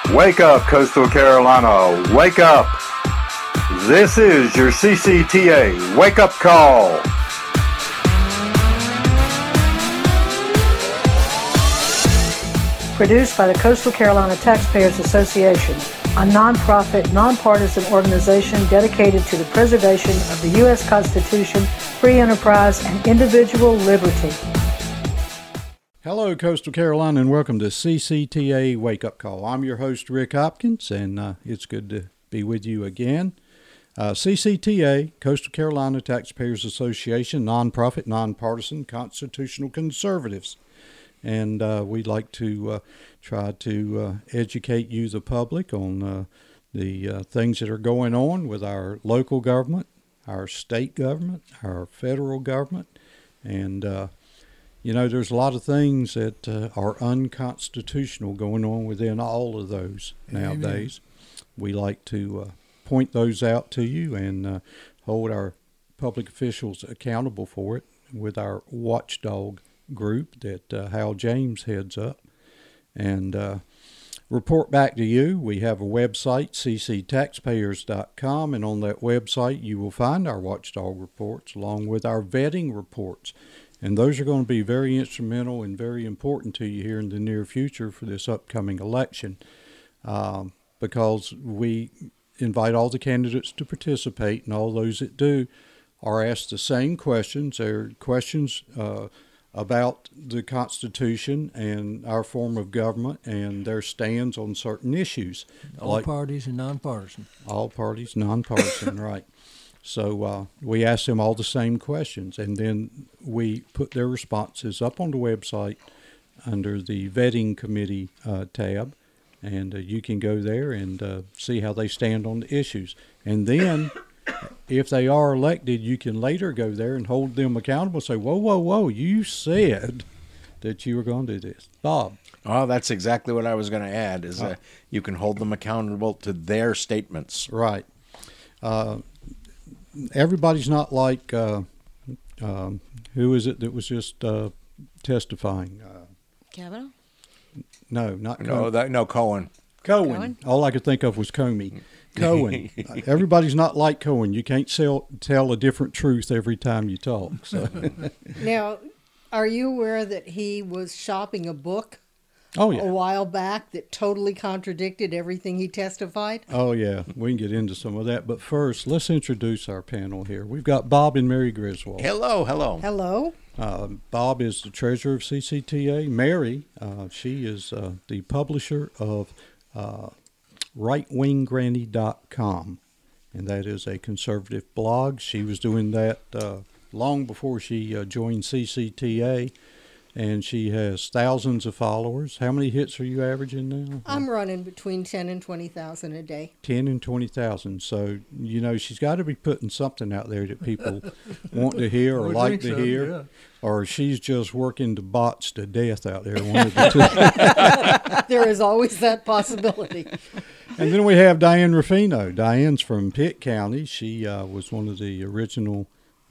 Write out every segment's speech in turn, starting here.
Wake up, Coastal Carolina. Wake up. This is your CCTA wake-up call. Produced by the Coastal Carolina Taxpayers Association, a nonprofit, nonpartisan organization dedicated to the preservation of the U.S. Constitution, free enterprise, and individual liberty. Hello, Coastal Carolina, and welcome to CCTA Wake Up Call. I'm your host, Rick Hopkins, and it's good to be with you again. CCTA, Coastal Carolina Taxpayers Association, nonprofit, nonpartisan, constitutional conservatives. And we'd like to try to educate you, the public, on the things that are going on with our local government, our state government, our federal government, and there's a lot of things that are unconstitutional going on within all of those nowadays. We like to point those out to you and hold our public officials accountable for it with our watchdog group that Hal James heads up. And report back to you. We have a website, cctaxpayers.com, and on that website you will find our watchdog reports along with our vetting reports. And those are going to be very instrumental and very important to you here in the near future for this upcoming election, because we invite all the candidates to participate, and all those that do are asked the same questions. They're questions about the Constitution and our form of government and their stands on certain issues. All parties and nonpartisan. All parties, nonpartisan, right. So we ask them all the same questions, and then we put their responses up on the website under the vetting committee tab, and you can go there and see how they stand on the issues. And then if they are elected, you can later go there and hold them accountable and say, whoa, you said that you were going to do this. Bob. Oh, that's exactly what I was going to add, is you can hold them accountable to their statements. Right. Everybody's not like, who is it that was just testifying? Kavanaugh? No, not Cohen. Cohen. Cohen. All I could think of was Comey. Cohen. Everybody's not like Cohen. You can't tell a different truth every time you talk. So. Now, are you aware that he was shopping a book a while back that totally contradicted everything he testified? Oh, yeah. We can get into some of that. But first, let's introduce our panel here. We've got Bob and Mary Griswold. Hello. Hello. Bob is the treasurer of CCTA. Mary, she is the publisher of rightwinggranny.com, and that is a conservative blog. She was doing that long before she joined CCTA, and she has thousands of followers. How many hits are you averaging now? I'm running between 10 and 20,000 a day. 10 and 20,000. So, she's got to be putting something out there that people want to hear or like to hear. Yeah. Or she's just working the bots to death out there. One of the two. There is always that possibility. And then we have Diane Ruffino. Diane's from Pitt County. She was one of the original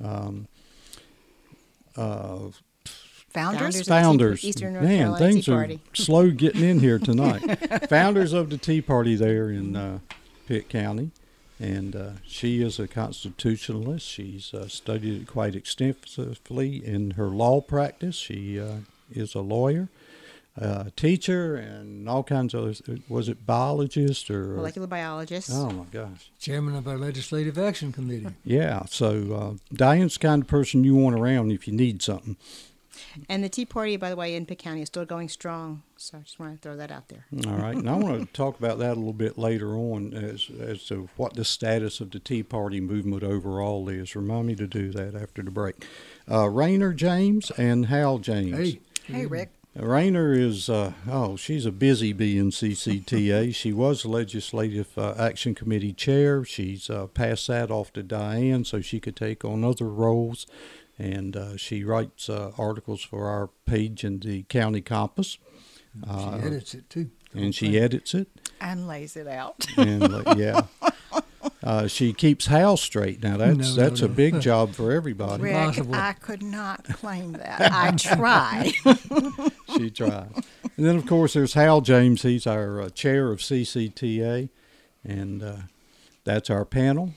Founders. Eastern North Man, Carolina things Tea Party. are slow getting in here tonight. Founders of the Tea Party there in Pitt County. And she is a constitutionalist. She's studied it quite extensively in her law practice. She is a lawyer, teacher, and all kinds of others. Was it biologist or? Molecular biologist. Oh, my gosh. Chairman of our Legislative Action Committee. Yeah. So Diane's the kind of person you want around if you need something. And the Tea Party, by the way, in Pitt County is still going strong. So I just want to throw that out there. All right. And I want to talk about that a little bit later on as to what the status of the Tea Party movement overall is. Remind me to do that after the break. Rainer James and Hal James. Hey, Rick. Rainer is, she's a busy bee in CCTA. She was the Legislative Action Committee chair. She's passed that off to Diane so she could take on other roles. And she writes articles for our page in the County Compass. She edits it, too. And she edits it. And lays it out. And, yeah. She keeps Hal straight. Now, that's a big job for everybody. Rick, I could not claim that. I tried. She tried. And then, of course, there's Hal James. He's our chair of CCTA, and that's our panel.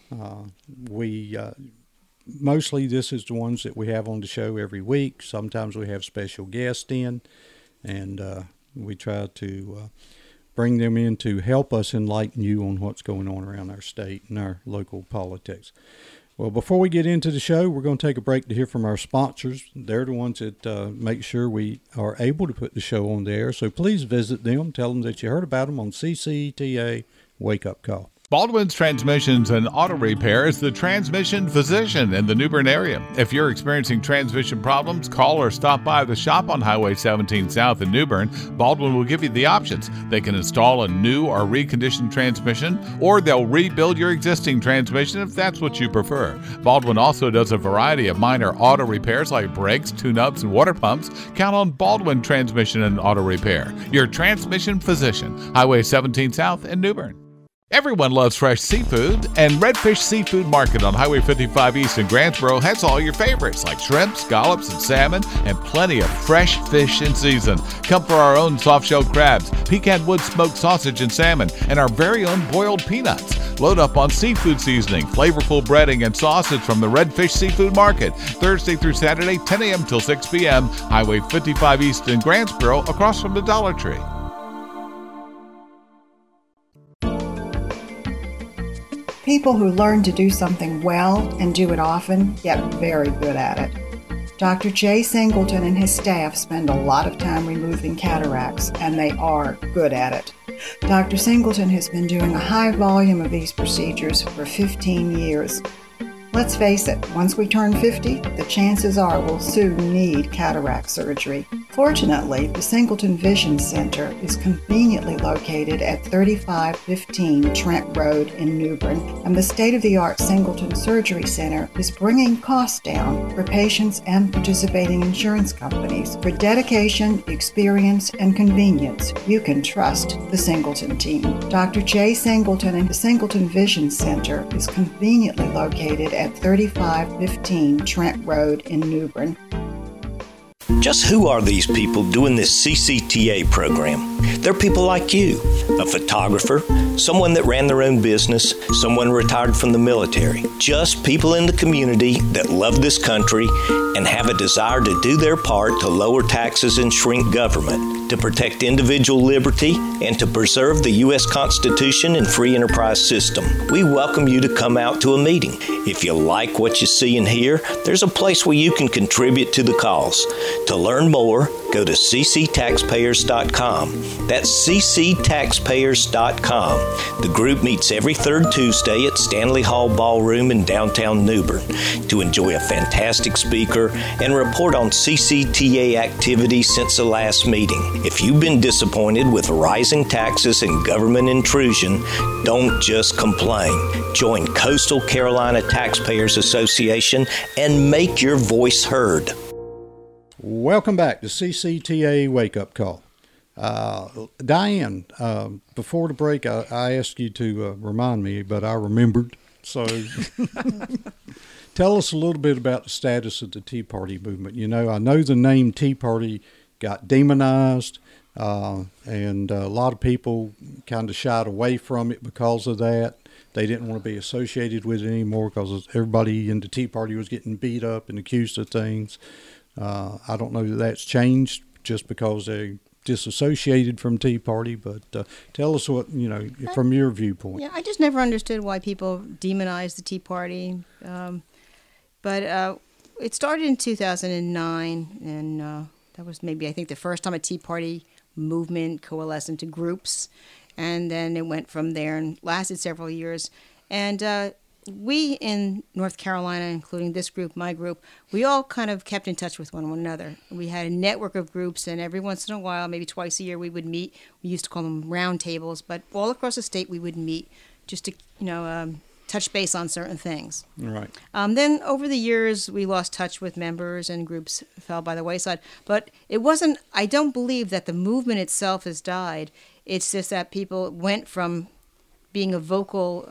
Mostly this is the ones that we have on the show every week. Sometimes we have special guests in, and we try to bring them in to help us enlighten you on what's going on around our state and our local politics. Well, before we get into the show, we're going to take a break to hear from our sponsors. They're the ones that make sure we are able to put the show on the air. So please visit them. Tell them that you heard about them on CCTA Wake Up Call. Baldwin's Transmissions and Auto Repair is the transmission physician in the New Bern area. If you're experiencing transmission problems, call or stop by the shop on Highway 17 South in New Bern. Baldwin will give you the options. They can install a new or reconditioned transmission, or they'll rebuild your existing transmission if that's what you prefer. Baldwin also does a variety of minor auto repairs like brakes, tune-ups, and water pumps. Count on Baldwin Transmission and Auto Repair, your transmission physician. Highway 17 South in New Bern. Everyone loves fresh seafood, and Redfish Seafood Market on Highway 55 East in Grantsboro has all your favorites like shrimp, scallops, and salmon, and plenty of fresh fish in season. Come for our own soft-shell crabs, pecan wood smoked sausage and salmon, and our very own boiled peanuts. Load up on seafood seasoning, flavorful breading, and sausage from the Redfish Seafood Market, Thursday through Saturday, 10 a.m. till 6 p.m., Highway 55 East in Grantsboro, across from the Dollar Tree. People who learn to do something well and do it often get very good at it. Dr. Jay Singleton and his staff spend a lot of time removing cataracts, and they are good at it. Dr. Singleton has been doing a high volume of these procedures for 15 years. Let's face it, once we turn 50, the chances are we'll soon need cataract surgery. Fortunately, the Singleton Vision Center is conveniently located at 3515 Trent Road in New Bern, and the state-of-the-art Singleton Surgery Center is bringing costs down for patients and participating insurance companies. For dedication, experience, and convenience, you can trust the Singleton team. Dr. Jay Singleton and the Singleton Vision Center is conveniently located at 3515 Trent Road in New Bern. Just who are these people doing this CCTA program? They're people like you, a photographer, someone that ran their own business, someone retired from the military. Just people in the community that love this country and have a desire to do their part to lower taxes and shrink government, to protect individual liberty, and to preserve the U.S. Constitution and free enterprise system. We welcome you to come out to a meeting. If you like what you see and hear, there's a place where you can contribute to the cause. To learn more, go to cctaxpayers.com. That's cctaxpayers.com. The group meets every third Tuesday at Stanley Hall Ballroom in downtown New Bern to enjoy a fantastic speaker and report on CCTA activities since the last meeting. If you've been disappointed with rising taxes and government intrusion, don't just complain. Join Coastal Carolina Taxpayers Association and make your voice heard. Welcome back to CCTA Wake Up Call. Diane, before the break, I asked you to remind me, but I remembered. So tell us a little bit about the status of the Tea Party movement. You know, I know the name Tea Party got demonized, and a lot of people kind of shied away from it because of that. They didn't want to be associated with it anymore because everybody in the Tea Party was getting beat up and accused of things. I don't know that that's changed just because they disassociated from Tea Party, but tell us what, you know, from your viewpoint. Yeah, I just never understood why people demonize the Tea Party. But it started in 2009, and that was maybe, I think, the first time a Tea Party movement coalesced into groups. And then it went from there and lasted several years. And we in North Carolina, including this group, my group, we all kind of kept in touch with one another. We had a network of groups, and every once in a while, maybe twice a year, we would meet. We used to call them round tables, but all across the state, we would meet just to, touch base on certain things. Right. Then over the years, we lost touch with members and groups fell by the wayside. But it wasn't, I don't believe that the movement itself has died. It's just that people went from being a vocal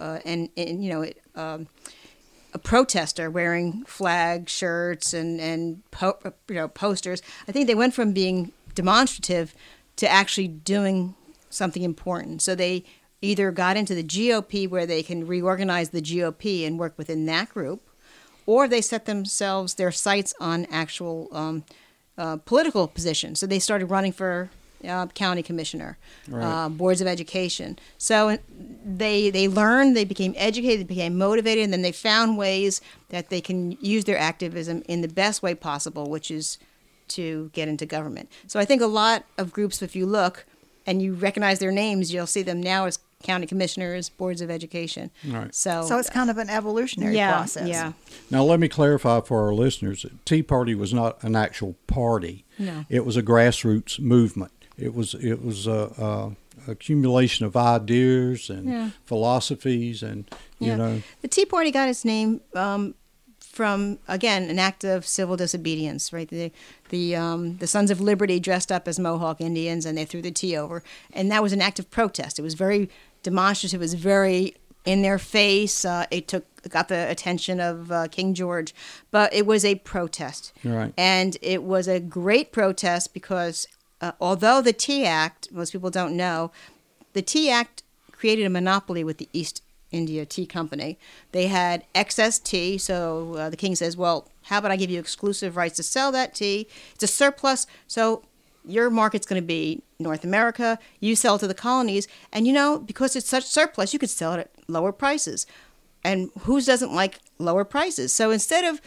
a protester wearing flag shirts and posters. I think they went from being demonstrative to actually doing something important. So they either got into the GOP, where they can reorganize the GOP and work within that group, or they set their sights on actual political positions. So they started running for county commissioner, Right. boards of education. So they learned, they became educated, they became motivated, and then they found ways that they can use their activism in the best way possible, which is to get into government. So I think a lot of groups, if you look and you recognize their names, you'll see them now as county commissioners, boards of education. Right. So it's kind of an evolutionary process. Yeah. Now, let me clarify for our listeners, the Tea Party was not an actual party. No. It was a grassroots movement. It was a accumulation of ideas and philosophies, and you know. The Tea Party got its name from, again, an act of civil disobedience, right? The Sons of Liberty dressed up as Mohawk Indians, and they threw the tea over, and that was an act of protest. It was very demonstrative. It was very in their face. It got the attention of King George, but it was a protest. Right. And it was a great protest because although the Tea Act, most people don't know, the Tea Act created a monopoly with the East India Tea Company. They had excess tea, so the king says, well, how about I give you exclusive rights to sell that tea? It's a surplus, so your market's going to be North America. You sell to the colonies, and because it's such surplus, you could sell it at lower prices. And who doesn't like lower prices? So instead of,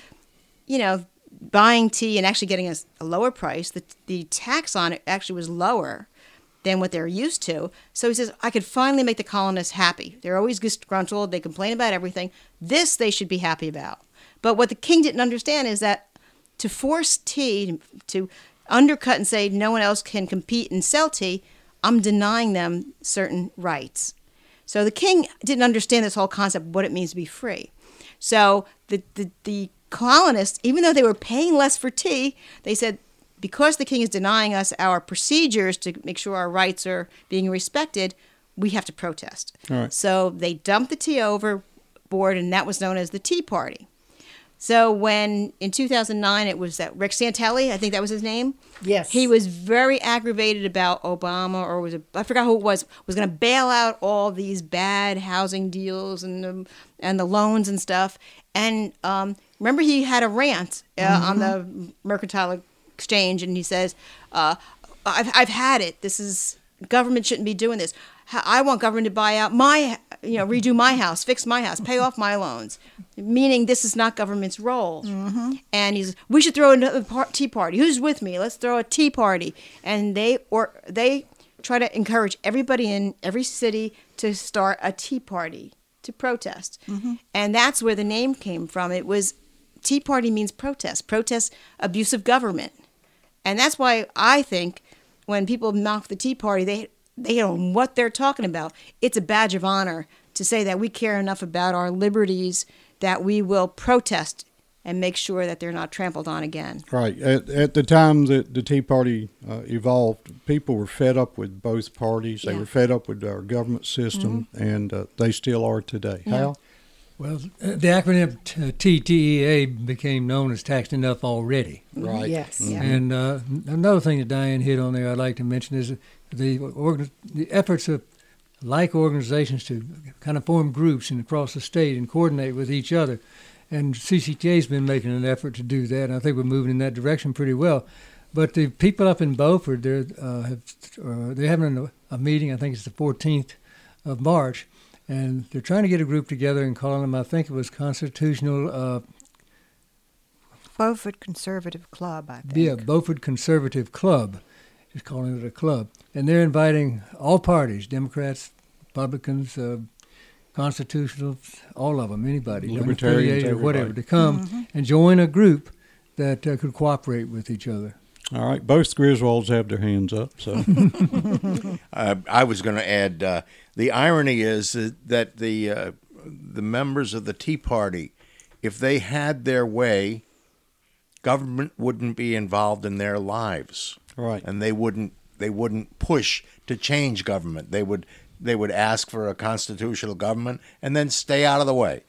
buying tea and actually getting a lower price, the tax on it actually was lower than what they're used to. So he says, I could finally make the colonists happy. They're always disgruntled. They complain about everything. This they should be happy about. But what the king didn't understand is that to force tea, to undercut and say no one else can compete and sell tea, I'm denying them certain rights. So the king didn't understand this whole concept, what it means to be free. So the colonists, even though they were paying less for tea, they said, because the king is denying us our procedures to make sure our rights are being respected, we have to protest. All right. So they dumped the tea overboard, and that was known as the Tea Party. So when, in 2009, it was that Rick Santelli, I think that was his name. Yes. He was very aggravated about Obama, or I forgot who it was going to bail out all these bad housing deals and the loans and stuff. And remember, he had a rant on the Mercantile Exchange, and he says, I've had it. Government shouldn't be doing this. I want government to buy out redo my house, fix my house, pay off my loans, meaning this is not government's role. Mm-hmm. And we should throw another tea party. Who's with me? Let's throw a tea party. And they try to encourage everybody in every city to start a tea party to protest. Mm-hmm. And that's where the name came from. It was, Tea Party means protest abuse of government. And that's why I think when people mock the Tea Party, they don't know what they're talking about. It's a badge of honor to say that we care enough about our liberties that we will protest and make sure that they're not trampled on again. Right. At the time that the Tea Party evolved, people were fed up with both parties. They were fed up with our government system, mm-hmm. and they still are today. Yeah. Hal? Well, the acronym TTEA became known as Taxed Enough Already. Right. Yes. Mm-hmm. And another thing that Diane hit on there I'd like to mention is the efforts of like organizations to kind of form groups across the state and coordinate with each other. And CCTA's been making an effort to do that, and I think we're moving in that direction pretty well. But the people up in Beaufort, they're having a meeting, I think it's the 14th of March, and they're trying to get a group together and calling them, I think it was Constitutional... Beaufort Conservative Club, I think. Yeah, Beaufort Conservative Club. Is calling it a club. And they're inviting all parties, Democrats, Republicans, Constitutionals, all of them, anybody, Libertarians, or whatever, to come and join a group that could cooperate with each other. All right, both Griswolds have their hands up. So, I was going to add, the irony is that the members of the Tea Party, if they had their way, government wouldn't be involved in their lives. Right. And they wouldn't push to change government. They would ask for a constitutional government and then stay out of the way.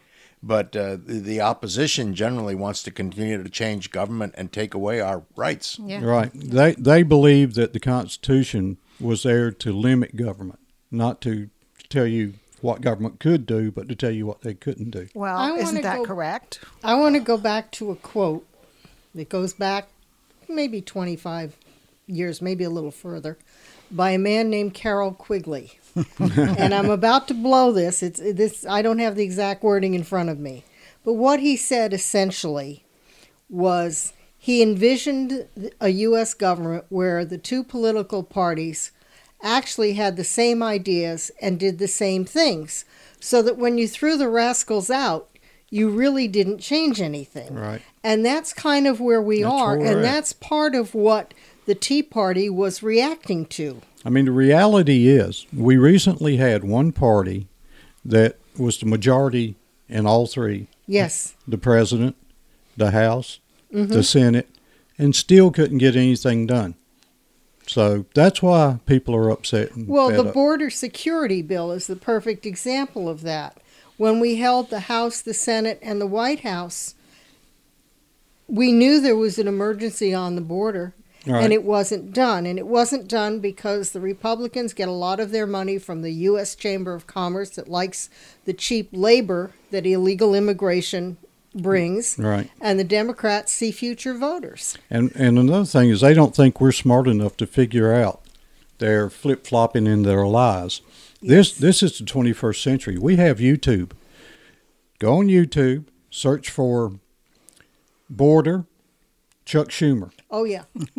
But the opposition generally wants to continue to change government and take away our rights. Yeah. Right. They believe that the Constitution was there to limit government, not to tell you what government could do, but to tell you what they couldn't do. Well, isn't that correct? I want to go back to a quote that goes back maybe 25 years, maybe a little further, by a man named Carroll Quigley. And I'm about to blow this. I don't have the exact wording in front of me. But what he said essentially was he envisioned a U.S. government where the two political parties actually had the same ideas and did the same things, so that when you threw the rascals out, you really didn't change anything. Right. And that's kind of where we are, and that's part of what the Tea Party was reacting to. I mean, the reality is we recently had one party that was the majority in all three. Yes. The president, the House, the Senate, and still couldn't get anything done. So that's why people are upset. Well, the border security bill is the perfect example of that. When we held the House, the Senate, and the White House, we knew there was an emergency on the border. Right. And it wasn't done. And it wasn't done because the Republicans get a lot of their money from the U.S. Chamber of Commerce that likes the cheap labor that illegal immigration brings. Right. And the Democrats see future voters. And another thing is they don't think we're smart enough to figure out they're flip-flopping in their lies. Yes. This is the 21st century. We have YouTube. Go on YouTube, search for border Chuck Schumer. Oh, yeah.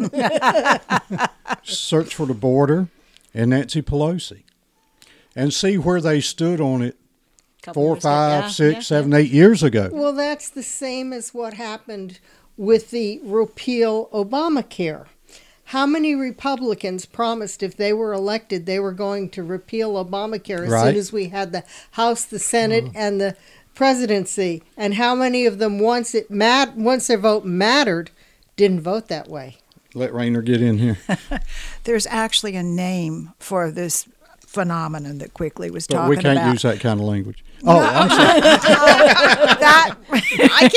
Search for the border and Nancy Pelosi and see where they stood on it 4, 5, 6, 7, 8 years ago. Well, that's the same as what happened with the repeal Obamacare. How many Republicans promised if they were elected they were going to repeal Obamacare as soon as we had the House, the Senate, and the presidency? And how many of them, once their vote mattered, didn't vote that way? Let Rainer get in here. There's actually a name for this phenomenon that Quigley was talking about. But we can't use that kind of language. Oh, I'm sorry. That I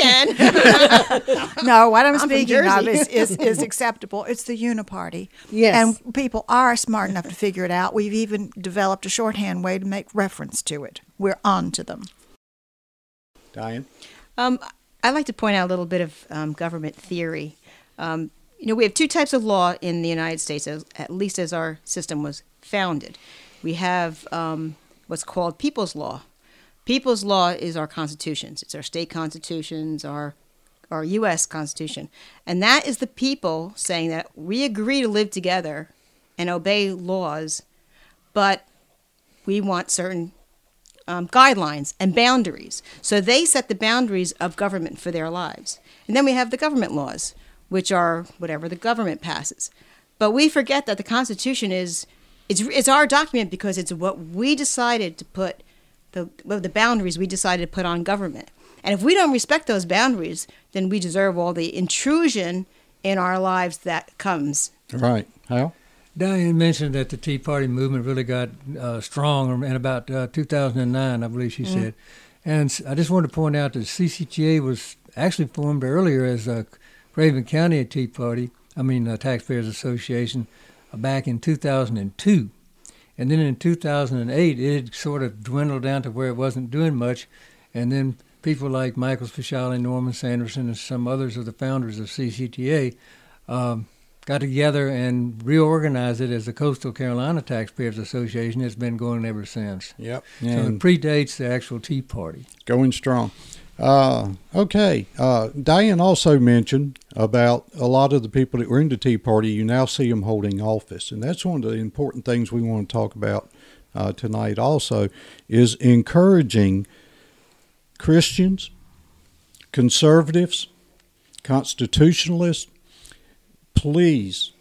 can. No, what I'm speaking of is acceptable. It's the uniparty. Yes. And people are smart enough to figure it out. We've even developed a shorthand way to make reference to it. We're on to them. Diane? I'd like to point out a little bit of government theory. We have two types of law in the United States, at least as our system was founded. We have what's called people's law. People's law is our constitutions. It's our state constitutions, our U.S. Constitution. And that is the people saying that we agree to live together and obey laws, but we want certain guidelines and boundaries. So they set the boundaries of government for their lives. And then we have the government laws, which are whatever the government passes. But we forget that the Constitution it's our document because it's what we decided to put, the boundaries we decided to put on government. And if we don't respect those boundaries, then we deserve all the intrusion in our lives that comes. Right. Hal? Diane mentioned that the Tea Party movement really got strong in about 2009, I believe she said. And I just wanted to point out that CCTA was actually formed earlier as a Craven County Taxpayers Association back in 2002. And then in 2008, it had sort of dwindled down to where it wasn't doing much. And then people like Michael Speciale, Norman Sanderson, and some others of the founders of CCTA got together and reorganized it as the Coastal Carolina Taxpayers Association. It's been going ever since. Yep. So it predates the actual Tea Party. Going strong. Okay. Diane also mentioned about a lot of the people that were in the Tea Party, you now see them holding office. And that's one of the important things we want to talk about tonight also, is encouraging Christians, conservatives, constitutionalists. Please,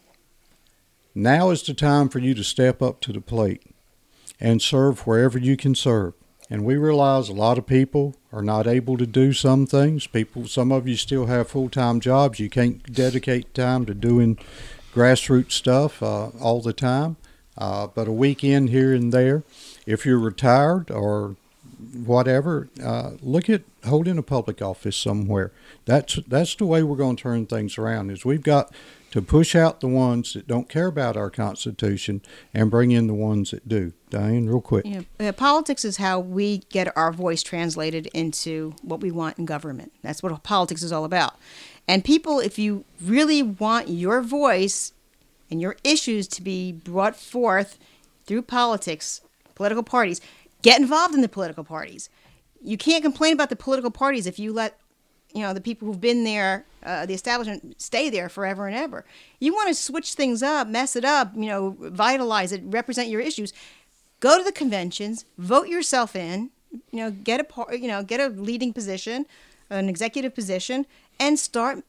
now is the time for you to step up to the plate and serve wherever you can serve. And we realize a lot of people are not able to do some things. Some of you still have full-time jobs. You can't dedicate time to doing grassroots stuff all the time. But a weekend here and there, if you're retired or whatever, look at holding a public office somewhere. That's the way we're going to turn things around, is we've got to push out the ones that don't care about our Constitution and bring in the ones that do. Diane, real quick. Politics is how we get our voice translated into what we want in government. That's what politics is all about. And people, if you really want your voice and your issues to be brought forth through politics, political parties, get involved in the political parties. You can't complain about the political parties if you let the people who've been there, the establishment, stay there forever and ever. You want to switch things up, mess it up, vitalize it, represent your issues. Go to the conventions, vote yourself in, get a leading position, an executive position, and start,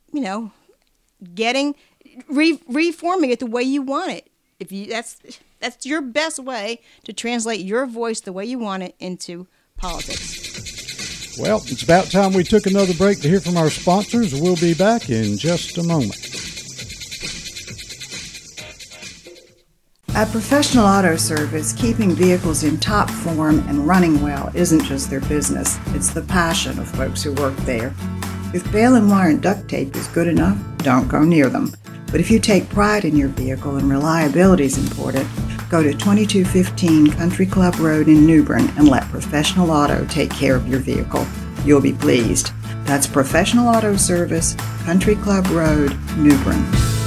reforming it the way you want it. That's your best way to translate your voice the way you want it into politics. Well, it's about time we took another break to hear from our sponsors. We'll be back in just a moment. At Professional Auto Service, keeping vehicles in top form and running well isn't just their business, it's the passion of folks who work there. If baling and wire and duct tape is good enough, don't go near them. But if you take pride in your vehicle and reliability is important, go to 2215 Country Club Road in New Bern and let Professional Auto take care of your vehicle. You'll be pleased. That's Professional Auto Service, Country Club Road, New Bern.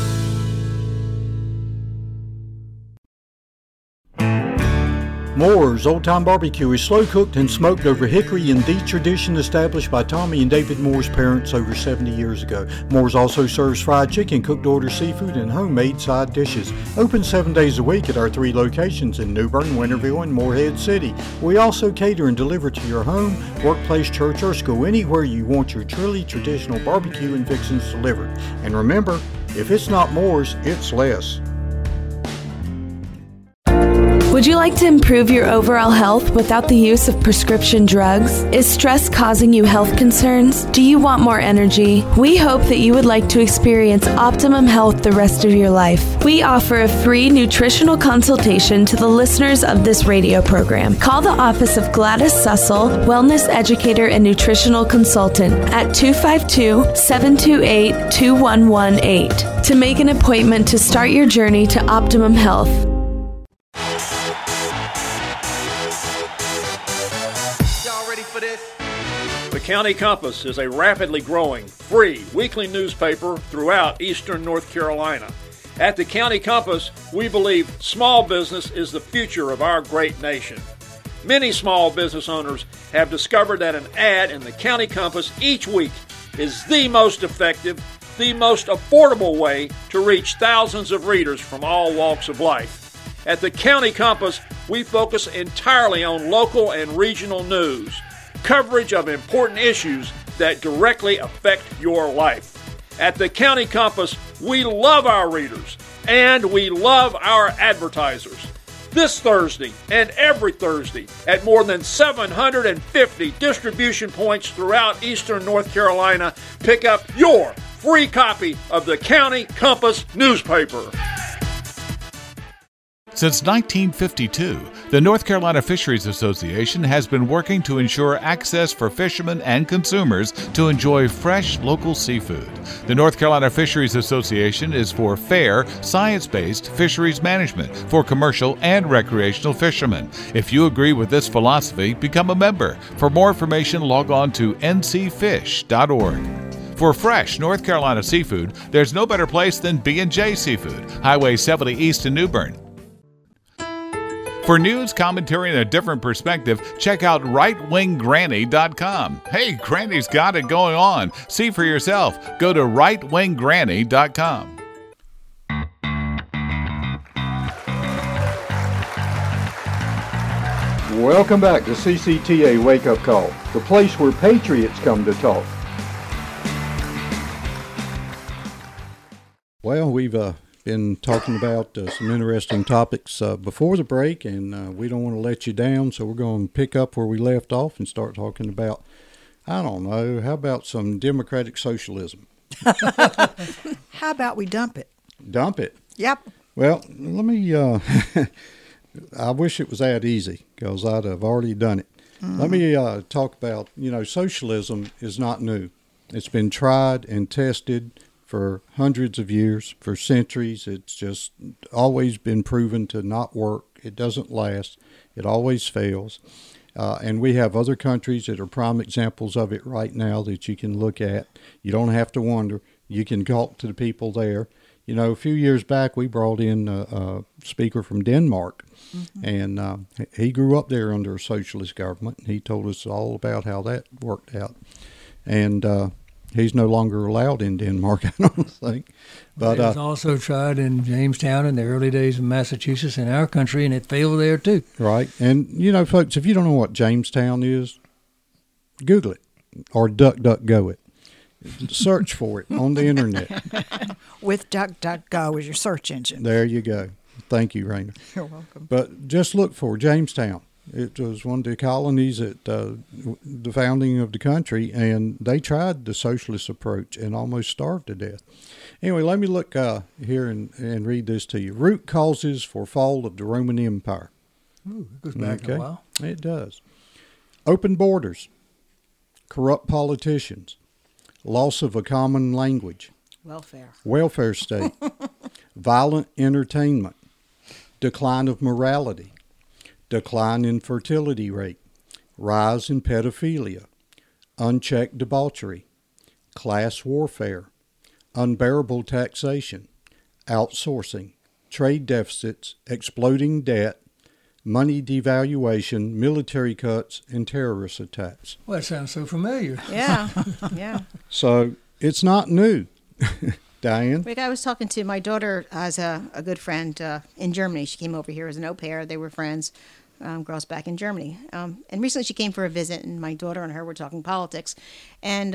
Moore's Old Time Barbecue is slow cooked and smoked over hickory in the tradition established by Tommy and David Moore's parents over 70 years ago. Moore's also serves fried chicken, cooked order seafood, and homemade side dishes. Open 7 days a week at our 3 locations in New Bern, Winterville, and Morehead City. We also cater and deliver to your home, workplace, church, or school, anywhere you want your truly traditional barbecue and fixings delivered. And remember, if it's not Moore's, it's less. Would you like to improve your overall health without the use of prescription drugs? Is stress causing you health concerns? Do you want more energy? We hope that you would like to experience optimum health the rest of your life. We offer a free nutritional consultation to the listeners of this radio program. Call the office of Gladys Sussel, Wellness Educator and Nutritional Consultant at 252-728-2118 to make an appointment to start your journey to optimum health. The County Compass is a rapidly growing, free weekly newspaper throughout eastern North Carolina. At the County Compass, we believe small business is the future of our great nation. Many small business owners have discovered that an ad in the County Compass each week is the most effective, the most affordable way to reach thousands of readers from all walks of life. At the County Compass, we focus entirely on local and regional news, coverage of important issues that directly affect your life. At the County Compass, we love our readers and we love our advertisers. This Thursday and every Thursday at more than 750 distribution points throughout eastern North Carolina, pick up your free copy of the County Compass newspaper. Since 1952, the North Carolina Fisheries Association has been working to ensure access for fishermen and consumers to enjoy fresh local seafood. The North Carolina Fisheries Association is for fair, science-based fisheries management for commercial and recreational fishermen. If you agree with this philosophy, become a member. For more information, log on to ncfish.org. For fresh North Carolina seafood, there's no better place than B&J Seafood, Highway 70 East in New Bern. For news, commentary, and a different perspective, check out rightwinggranny.com. Hey, Granny's got it going on. See for yourself. Go to rightwinggranny.com. Welcome back to CCTA Wake Up Call, the place where patriots come to talk. Well, we've been talking about some interesting topics before the break, and we don't want to let you down, so we're going to pick up where we left off and start talking about, I don't know, how about some democratic socialism? How about we dump it? Dump it? Yep. Well, let me, I wish it was that easy, because I'd have already done it. Let me talk about, socialism is not new. It's been tried and tested for hundreds of years, for centuries. It's just always been proven to not work. It doesn't last. It always fails. And we have other countries that are prime examples of it right now that you can look at. You don't have to wonder. You can talk to the people there. A few years back, we brought in a speaker from Denmark, and he grew up there under a socialist government. He told us all about how that worked out. And he's no longer allowed in Denmark, I don't think. But it was also tried in Jamestown in the early days of Massachusetts in our country, and it failed there too. Right. And, folks, if you don't know what Jamestown is, Google it or DuckDuckGo it. Search for it on the internet. With DuckDuckGo as your search engine. There you go. Thank you, Raina. You're welcome. But just look for Jamestown. It was one of the colonies at the founding of the country, and they tried the socialist approach and almost starved to death. Anyway, let me look here and read this to you. Root causes for fall of the Roman Empire. Ooh, it goes back a while. It does. Open borders, corrupt politicians, loss of a common language, welfare state, violent entertainment, decline of morality, decline in fertility rate, rise in pedophilia, unchecked debauchery, class warfare, unbearable taxation, outsourcing, trade deficits, exploding debt, money devaluation, military cuts, and terrorist attacks. Well, that sounds so familiar. Yeah, yeah. So it's not new. Diane? Rick, I was talking to my daughter as a good friend in Germany. She came over here as an au pair. They were friends, girls back in Germany. And recently she came for a visit, and my daughter and her were talking politics. And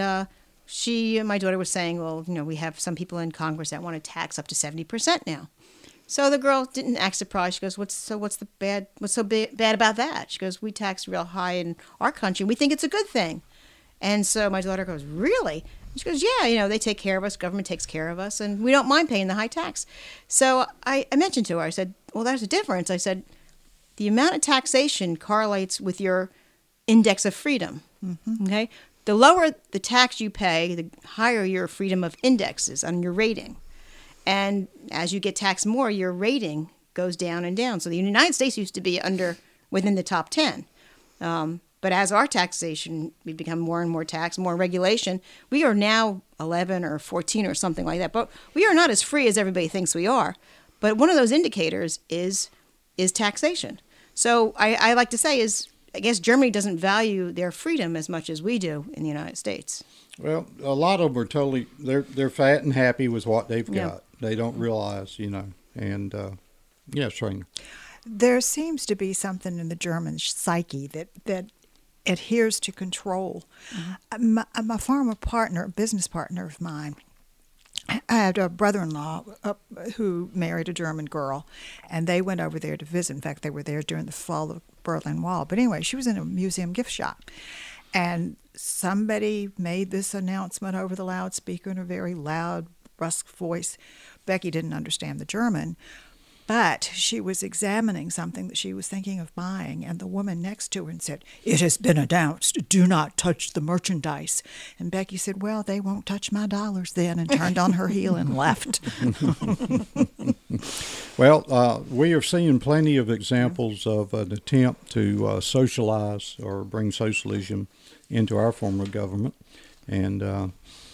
my daughter was saying, well, we have some people in Congress that want to tax up to 70% now. So the girl didn't act surprised. She goes, what's so bad about that? She goes, we tax real high in our country. We think it's a good thing. And so my daughter goes, really? She goes, yeah, they take care of us. Government takes care of us, and we don't mind paying the high tax. So I mentioned to her, I said, well, there's a difference. I said, the amount of taxation correlates with your index of freedom. Mm-hmm. Okay? The lower the tax you pay, the higher your freedom of index is on your rating. And as you get taxed more, your rating goes down and down. So the United States used to be within the top 10. But as our taxation, we become more and more taxed, more regulation, we are now 11 or 14 or something like that. But we are not as free as everybody thinks we are. But one of those indicators is taxation. So I like to say I guess Germany doesn't value their freedom as much as we do in the United States. Well, a lot of them are they're fat and happy with what they've got. They don't realize, and Raina. There seems to be something in the German psyche that adheres to control. Mm-hmm. My former business partner of mine, I had a brother-in-law who married a German girl, and they went over there to visit. In fact, they were there during the fall of the Berlin Wall. But anyway, she was in a museum gift shop, and somebody made this announcement over the loudspeaker in a very loud, brusque voice. Becky didn't understand the German, but she was examining something that she was thinking of buying, and the woman next to her said, "It has been announced, do not touch the merchandise." And Becky said, "Well, they won't touch my dollars then," and turned on her heel and left. Well, we are seeing plenty of examples of an attempt to socialize or bring socialism into our form of government, and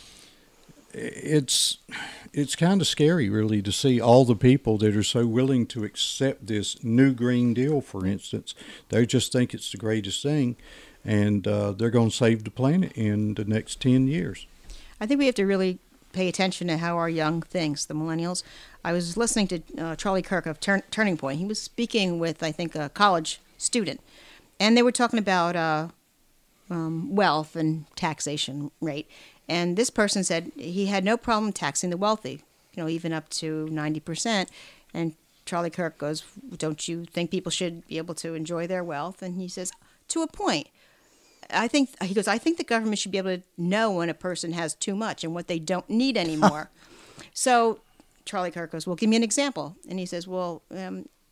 it's kind of scary, really, to see all the people that are so willing to accept this new Green Deal, for instance. They just think it's the greatest thing, and they're going to save the planet in the next 10 years. I think we have to really pay attention to how our young thinks, the millennials. I was listening to Charlie Kirk of Turning Point. He was speaking with, I think, a college student, and they were talking about wealth and taxation rate. And this person said he had no problem taxing the wealthy, even up to 90%. And Charlie Kirk goes, don't you think people should be able to enjoy their wealth? And he says, to a point. I think the government should be able to know when a person has too much and what they don't need anymore. So Charlie Kirk goes, well, give me an example. And he says, well,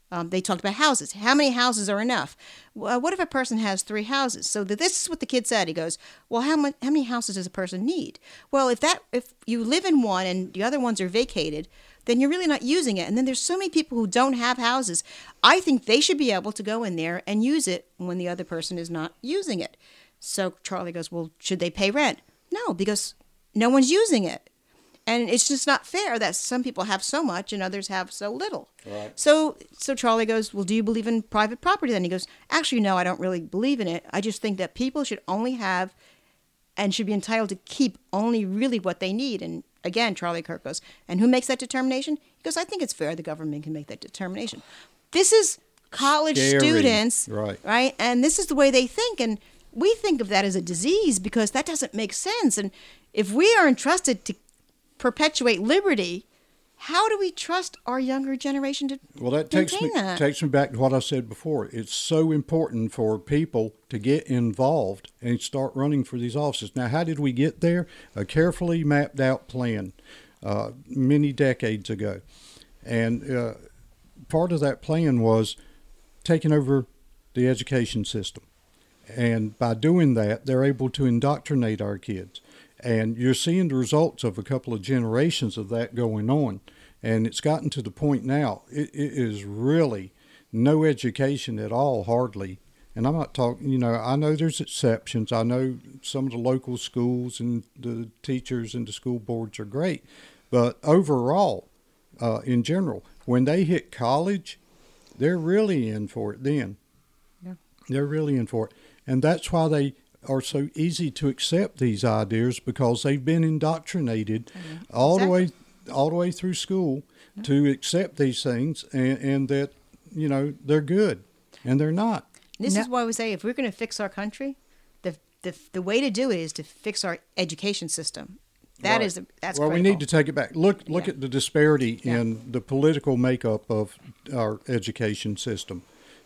They talked about houses. How many houses are enough? What if a person has 3 houses? So this is what the kid said. He goes, well, how many houses does a person need? Well, if you live in one and the other ones are vacated, then you're really not using it. And then there's so many people who don't have houses. I think they should be able to go in there and use it when the other person is not using it. So Charlie goes, well, should they pay rent? No, because no one's using it. And it's just not fair that some people have so much and others have so little. Right. So Charlie goes, well, do you believe in private property then? He goes, actually, no, I don't really believe in it. I just think that people should only have and should be entitled to keep only really what they need. And again, Charlie Kirk goes, and who makes that determination? He goes, I think it's fair the government can make that determination. This is college students, right? And this is the way they think. And we think of that as a disease because that doesn't make sense. And if we are entrusted to perpetuate liberty, how do we trust our younger generation to maintain that? takes me back to what I said before. It's so important for people to get involved and start running for these offices. Now, how did we get there? A carefully mapped out plan many decades ago. And part of that plan was taking over the education system. And by doing that, they're able to indoctrinate our kids. And you're seeing the results of a couple of generations of that going on. And it's gotten to the point now, it is really no education at all, hardly. And I'm not talking, I know there's exceptions. I know some of the local schools and the teachers and the school boards are great. But overall, in general, when they hit college, they're really in for it then. Yeah. They're really in for it. And that's why they are so easy to accept these ideas, because they've been indoctrinated all the way through school to accept these things, and that they're good, and they're not. This is why we say if we're going to fix our country, the way to do it is to fix our education system. That's critical. We need to take it back. Look at the disparity in the political makeup of our education system.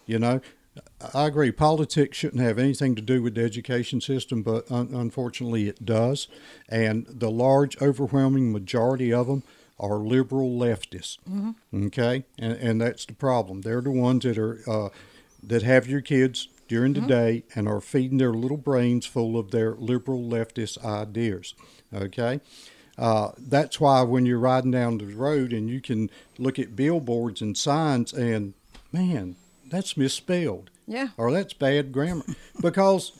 I agree. Politics shouldn't have anything to do with the education system, but unfortunately it does. And the large, overwhelming majority of them are liberal leftists. Mm-hmm. Okay, and that's the problem. They're the ones that are that have your kids during the day and are feeding their little brains full of their liberal leftist ideas. Okay. That's why when you're riding down the road and you can look at billboards and signs and, man, that's misspelled. Yeah. Or that's bad grammar. Because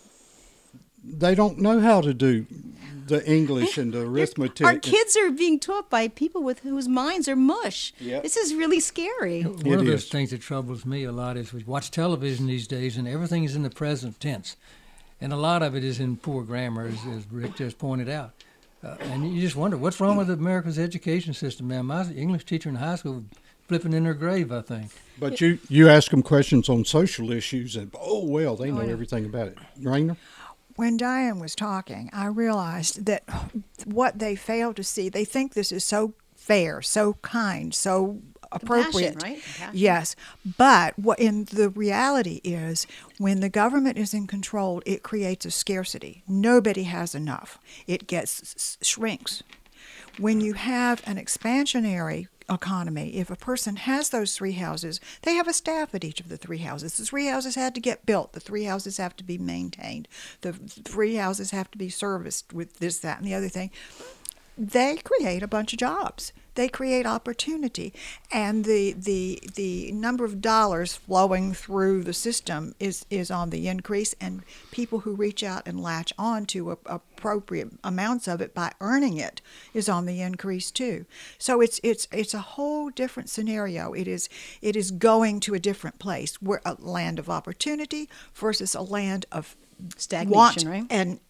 they don't know how to do the English and the arithmetic. Our kids are being taught by people whose minds are mush. Yep. This is really scary. One of those things that troubles me a lot is we watch television these days and everything is in the present tense. And a lot of it is in poor grammar, as Rick just pointed out. And you just wonder, what's wrong with America's education system now? My English teacher in high school flipping in her grave, I think. But you ask them questions on social issues, and they know everything about it. Rainer? When Diane was talking, I realized that what they fail to see, they think this is so fair, so kind, so appropriate. Compassion, right? Compassion. Yes, but in the reality is, when the government is in control, it creates a scarcity. Nobody has enough. It shrinks. When you have an expansionary economy, if a person has those 3 houses, they have a staff at each of the 3 houses. The 3 houses had to get built. The 3 houses have to be maintained. The 3 houses have to be serviced with this, that, and the other thing. They create a bunch of jobs. They create opportunity, and the number of dollars flowing through the system is on the increase, and people who reach out and latch on to appropriate amounts of it by earning it is on the increase too. So it's a whole different scenario. It is going to a different place. We're a land of opportunity versus a land of stagnation, want, right?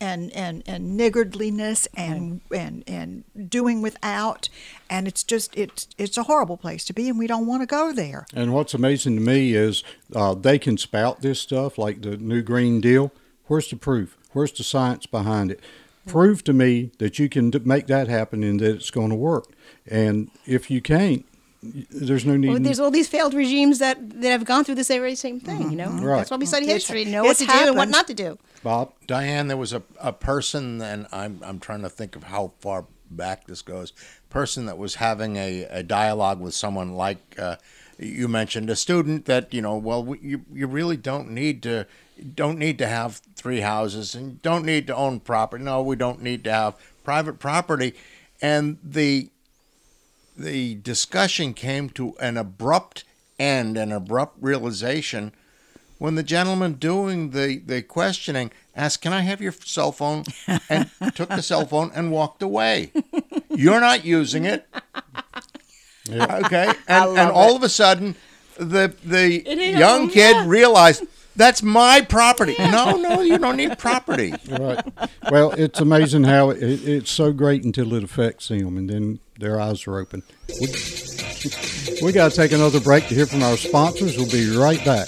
and niggardliness and doing without, and it's a horrible place to be, and we don't want to go there. And what's amazing to me is they can spout this stuff like the new Green Deal. Where's the proof? Where's the science behind it? Prove to me that you can make that happen and that it's going to work. And if you can't, there's no need. Well, there's all these failed regimes that have gone through this very same thing, Right. That's why we study history, know what to do and what not to do. Bob? Diane, there was a person, and I'm trying to think of how far back this goes, person that was having a dialogue with someone like, You mentioned a student that, you really don't need to have 3 houses and don't need to own property. No, we don't need to have private property. And the discussion came to an abrupt end, an abrupt realization when the gentleman doing the questioning asked, "Can I have your cell phone?" and took the cell phone and walked away. You're not using it. Yeah. Okay. And all of a sudden, the young kid realized, that's my property. No, you don't need property. Right. Well, it's amazing how it's so great until it affects them, and then their eyes are open. We got to take another break to hear from our sponsors. We'll be right back.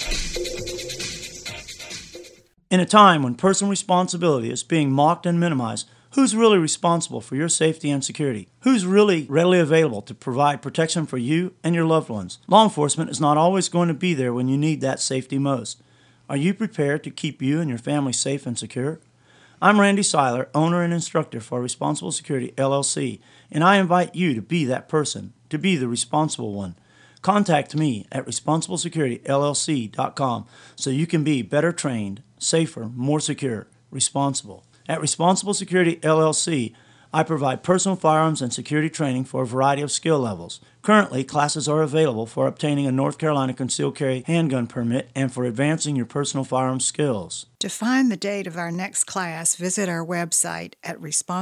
In a time when personal responsibility is being mocked and minimized, who's really responsible for your safety and security? Who's really readily available to provide protection for you and your loved ones? Law enforcement is not always going to be there when you need that safety most. Are you prepared to keep you and your family safe and secure? I'm Randy Seiler, owner and instructor for Responsible Security LLC, and I invite you to be that person, to be the responsible one. Contact me at responsiblesecurityllc.com so you can be better trained, safer, more secure, responsible. At Responsible Security LLC, I provide personal firearms and security training for a variety of skill levels. Currently, classes are available for obtaining a North Carolina concealed carry handgun permit and for advancing your personal firearms skills. To find the date of our next class, visit our website at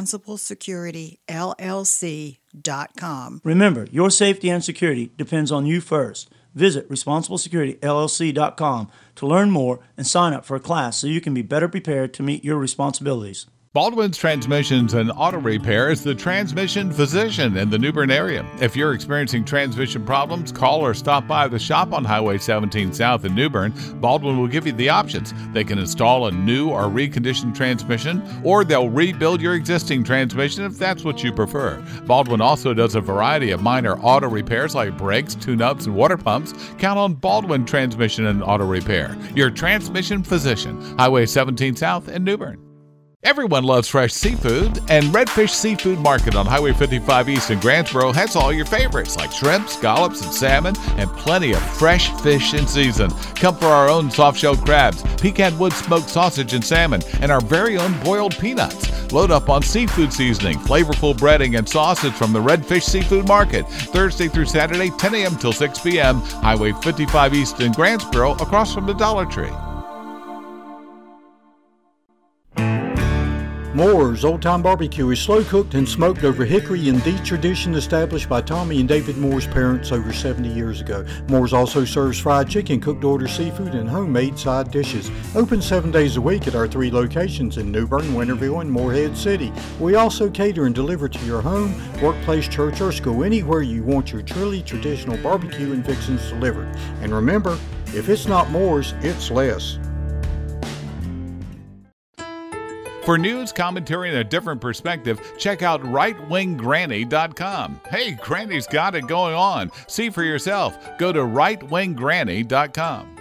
responsiblesecurityllc.com. Remember, your safety and security depends on you first. Visit responsiblesecurityllc.com to learn more and sign up for a class so you can be better prepared to meet your responsibilities. Baldwin's Transmissions and Auto Repair is the transmission physician in the New Bern area. If you're experiencing transmission problems, call or stop by the shop on Highway 17 South in New Bern. Baldwin will give you the options. They can install a new or reconditioned transmission, or they'll rebuild your existing transmission if that's what you prefer. Baldwin also does a variety of minor auto repairs like brakes, tune-ups, and water pumps. Count on Baldwin Transmission and Auto Repair, your transmission physician, Highway 17 South in New Bern. Everyone loves fresh seafood, and Redfish Seafood Market on Highway 55 East in Grantsboro has all your favorites like shrimp, scallops, and salmon, and plenty of fresh fish in season. Come for our own soft-shell crabs, pecan wood smoked sausage and salmon, and our very own boiled peanuts. Load up on seafood seasoning, flavorful breading, and sausage from the Redfish Seafood Market, Thursday through Saturday, 10 a.m. till 6 p.m., Highway 55 East in Grantsboro, across from the Dollar Tree. Moore's Old Time Barbecue is slow cooked and smoked over hickory in the tradition established by Tommy and David Moore's parents over 70 years ago. Moore's also serves fried chicken, cooked to order seafood, and homemade side dishes. Open 7 days a week at our 3 locations in New Bern, Winterville, and Morehead City. We also cater and deliver to your home, workplace, church, or school, anywhere you want your truly traditional barbecue and fixings delivered. And remember, if it's not Moore's, it's less. For news, commentary, and a different perspective, check out rightwinggranny.com. Hey, Granny's got it going on. See for yourself. Go to rightwinggranny.com.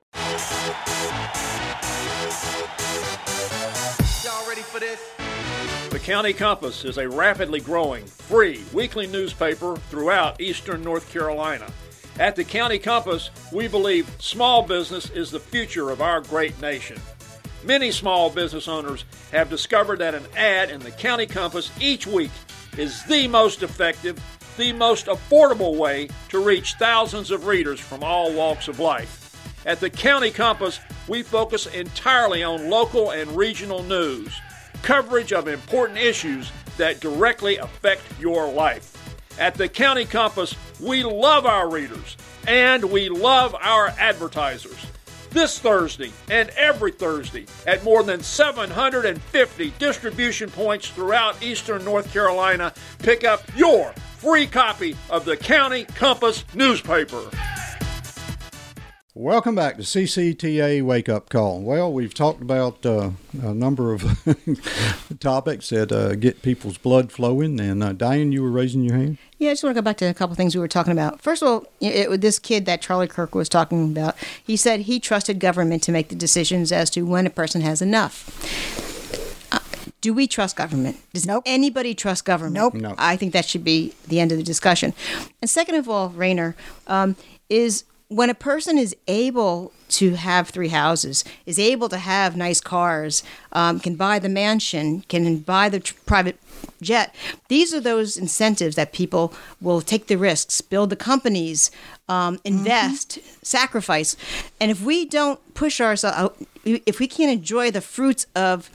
Y'all ready for this? The County Compass is a rapidly growing, free weekly newspaper throughout eastern North Carolina. At the County Compass, we believe small business is the future of our great nation. Many small business owners have discovered that an ad in the County Compass each week is the most effective, the most affordable way to reach thousands of readers from all walks of life. At the County Compass, we focus entirely on local and regional news, coverage of important issues that directly affect your life. At the County Compass, we love our readers and we love our advertisers. This Thursday and every Thursday at more than 750 distribution points throughout eastern North Carolina, pick up your free copy of the County Compass newspaper. Welcome back to CCTA Wake Up Call. Well, we've talked about a number of topics that get people's blood flowing. And Diane, you were raising your hand? Yeah, I just want to go back to a couple of things we were talking about. First of all, this kid that Charlie Kirk was talking about, he said he trusted government to make the decisions as to when a person has enough. Do we trust government? Does anybody trust government? Nope. I think that should be the end of the discussion. And second of all, Rainer, is when a person is able to have 3 houses, is able to have nice cars, can buy the mansion, can buy the private jet, these are those incentives that people will take the risks, build the companies, invest, sacrifice. And if we don't push ourselves out, if we can't enjoy the fruits of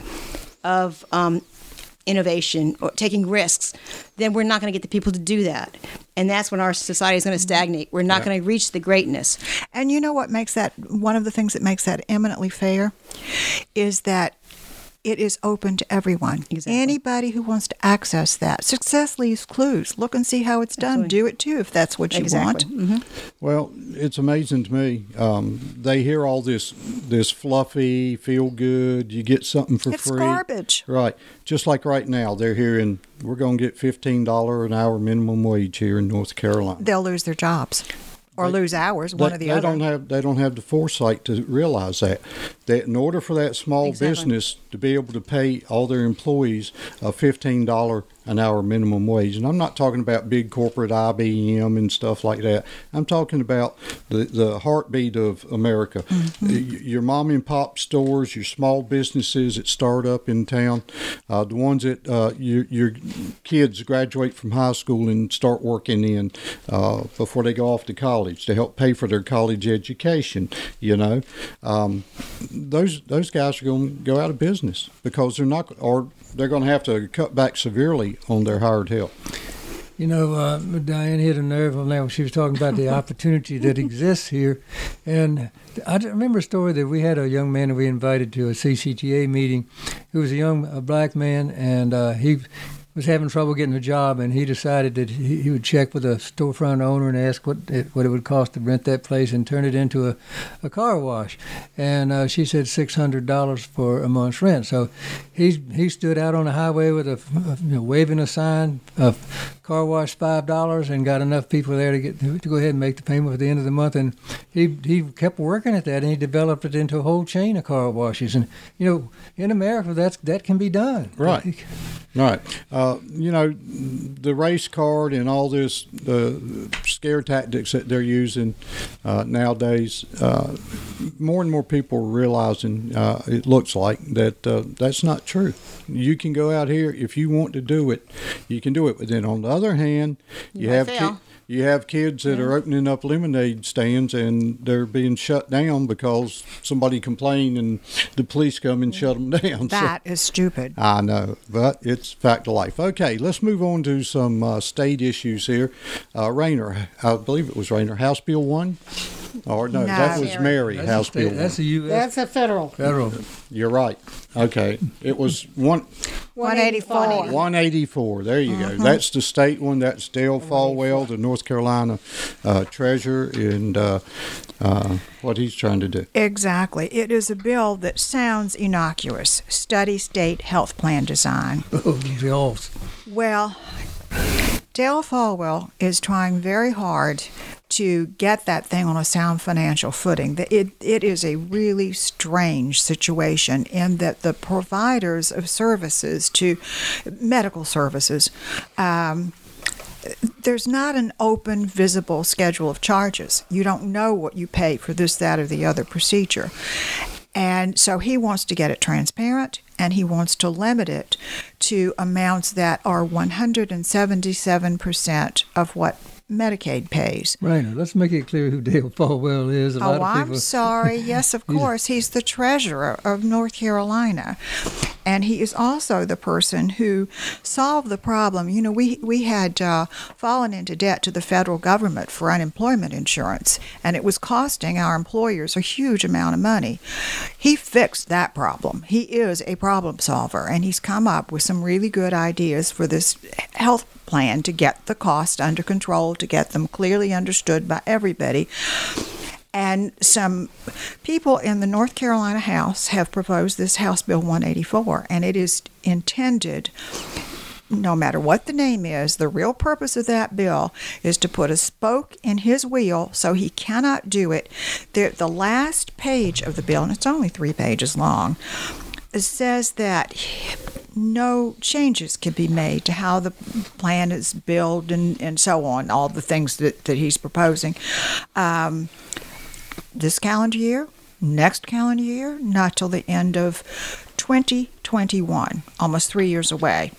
innovation or taking risks, then we're not going to get the people to do that. And that's when our society is going to stagnate. We're not going to reach the greatness. And you know what makes that, one of the things that makes that eminently fair is that it is open to everyone. Exactly. Anybody who wants to access that. Success leaves clues. Look and see how it's done. Do it too if that's what you want. Mm-hmm. Well, it's amazing to me. They hear all this fluffy, feel good. You get something for free. It's garbage. Right. Just like right now, they're hearing we're going to get $15 an hour minimum wage here in North Carolina. They'll lose their jobs. Or lose hours, one or the other. They don't have the foresight to realize that in order for that small business to be able to pay all their employees a $15 an hour minimum wage, and I'm not talking about big corporate IBM and stuff like that. I'm talking about the heartbeat of America. Mm-hmm. Your mom and pop stores, your small businesses that start up in town, the ones that your kids graduate from high school and start working in before they go off to college to help pay for their college education. Those guys are going to go out of business because they're going to have to cut back severely on their hired help. Diane hit a nerve on that when she was talking about the opportunity that exists here. And I remember a story that we had a young man that we invited to a CCTA meeting who was a black man, and he was having trouble getting a job, and he decided that he would check with a storefront owner and ask what it would cost to rent that place and turn it into a car wash. And she said $600 for a month's rent. So he stood out on the highway with waving a sign of car wash $5 and got enough people there to go ahead and make the payment at the end of the month. And he kept working at that, and he developed it into a whole chain of car washes. And in America, that can be done. Right. The race card and all this, the scare tactics that they're using nowadays, more and more people are realizing, it looks like, that that's not true. You can go out here, if you want to do it, you can do it. But then on the other hand, you have kids that are opening up lemonade stands and they're being shut down because somebody complained and the police come and shut them down. That is stupid. I know, but it's fact of life. Okay, let's move on to some state issues here. Rayner, I believe it was Rayner, House Bill 1? Or no, that was Mary, House Bill 1. That's a U.S. That's a federal. Federal. You're right. Okay. It was 184. 184. There you go. That's the state one. That's Dale Folwell, the North Carolina treasurer, and what he's trying to do. Exactly. It is a bill that sounds innocuous. Study state health plan design. Well, Dale Folwell is trying very hard to get that thing on a sound financial footing. It is a really strange situation in that the providers of services to medical services, there's not an open, visible schedule of charges. You don't know what you pay for this, that, or the other procedure. And so he wants to get it transparent, and he wants to limit it to amounts that are 177% of what Medicaid pays. Rainer, let's make it clear who Dale Folwell is. I'm sorry. Yes, of course. He's the treasurer of North Carolina. And he is also the person who solved the problem. We had fallen into debt to the federal government for unemployment insurance, and it was costing our employers a huge amount of money. He fixed that problem. He is a problem solver, and he's come up with some really good ideas for this health plan to get the cost under control, to get them clearly understood by everybody. And some people in the North Carolina House have proposed this House Bill 184, and it is intended, no matter what the name is, the real purpose of that bill is to put a spoke in his wheel so he cannot do it. The last page of the bill, and it's only 3 pages long, says that no changes can be made to how the plan is built and so on, all the things that he's proposing. This calendar year, next calendar year, not till the end of 2021, almost 3 years away.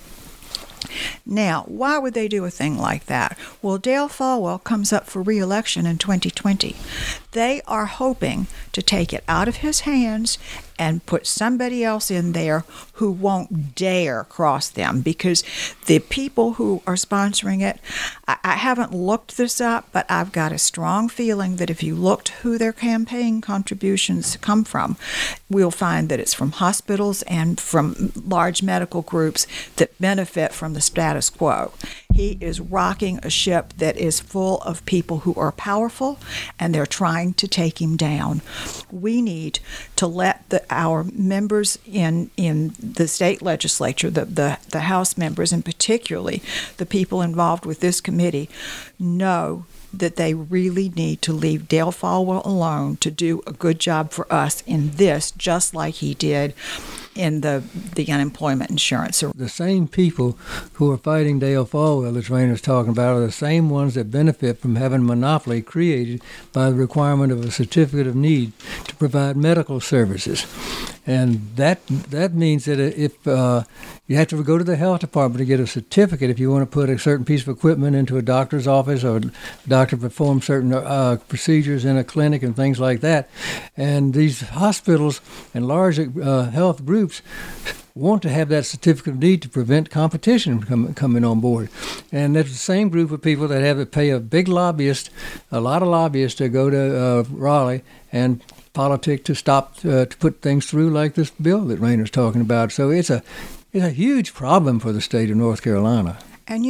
Now, why would they do a thing like that? Well, Dale Folwell comes up for re-election in 2020. They are hoping to take it out of his hands and put somebody else in there who won't dare cross them, because the people who are sponsoring it, I haven't looked this up, but I've got a strong feeling that if you looked who their campaign contributions come from, we'll find that it's from hospitals and from large medical groups that benefit from the status quo. He is rocking a ship that is full of people who are powerful, and they're trying to take him down. We need to let our members in the state legislature, the House members, and particularly the people involved with this committee, know that they really need to leave Dale Folwell alone to do a good job for us in this, just like he did in the unemployment insurance. The same people who are fighting Dale Folwell, as Rainer's talking about, are the same ones that benefit from having a monopoly created by the requirement of a certificate of need to provide medical services. And that means that if you have to go to the health department to get a certificate if you want to put a certain piece of equipment into a doctor's office, or a doctor perform certain procedures in a clinic and things like that. And these hospitals and large health groups want to have that certificate of need to prevent competition from coming on board. And that's the same group of people that have to pay a lot of lobbyists to go to Raleigh and politic to stop to put things through like this bill that Rainer's talking about. So it's a huge problem for the state of North Carolina. And